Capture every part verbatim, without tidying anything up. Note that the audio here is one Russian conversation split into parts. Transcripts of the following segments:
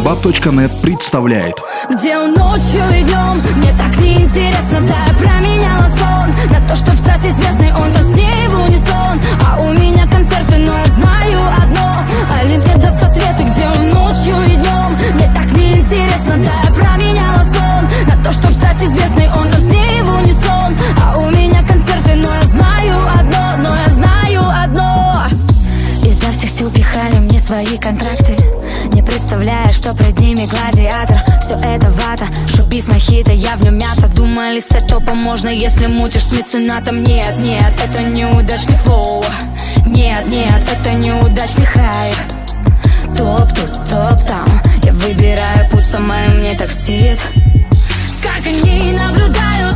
Арбат точка нет представляет. Где он ночью и днем, мне так неинтересно. Да, я променяла сон на то, чтоб стать известной. Он там с ней в унисон, а у меня концерты, но я знаю одно: Олимпия даст ответы. Где он ночью и днем, мне так неинтересно. Да, я променяла сон на то, чтоб стать известной. Он там с ней в унисон, а у меня концерты, но я знаю одно, но я знаю одно. Изо всех сил пихали мне свои контракты, не представляя, что пред ними гладиатор. Все это вата, шоу-биз мохито, я в нем мята. Думали, стать топом можно, если мутишь с меценатом. Нет, нет, это неудачный флоу. Нет, нет, это неудачный хайп. Топ тут, топ там, я выбираю путь, самое мне так стит. Как они наблюдают,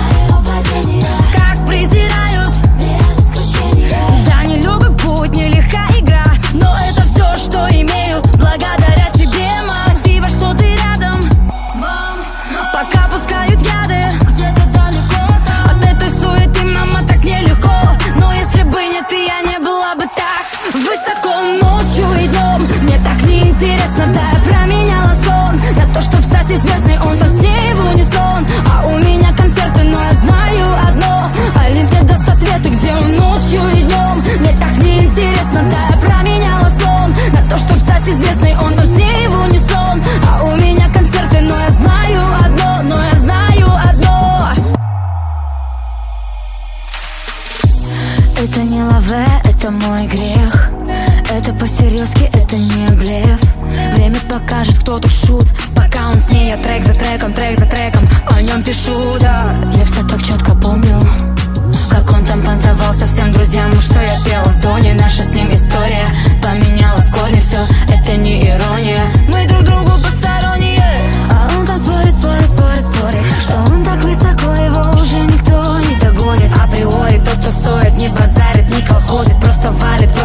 как презирают. Да, не любят путь, нелегка игра, но это все, что имею, благодаря тебе, мам. Спасибо, что ты рядом, мам. Пока пускают яды где-то далеко от этой суеты, мама, так нелегко. Но если бы не ты, я не была бы так высоко. Ночью и днем, мне так неинтересно. Да, я променяла сон на то, чтоб стать известной. Он там с ней в унисон, а у меня концерты, но я знаю одно: Олимпия даст ответы. Где он ночью и днем, мне так неинтересно. Да, я променяла сон на то, чтоб стать известной. Он там с ней в унисон, а у меня концерты, но я знаю одно, но я знаю одно. Это не лаве, это мой грех. Это по-серьезки, это не блеф. Время покажет, кто тут шут. Пока он с ней, я трек за треком, трек за треком о нем пишу, да. Я все так четко помню, как он там понтовался всем друзьям, что я пела с Дони. Наша с ним история поменяла в корне все. Это не ирония, мы друг другу посторонние. А он там спорит, спорит, спорит, спорит, что он так высоко, его уже никто не догонит. Априори тот, кто стоит, не базарит, не колхозит, просто валит.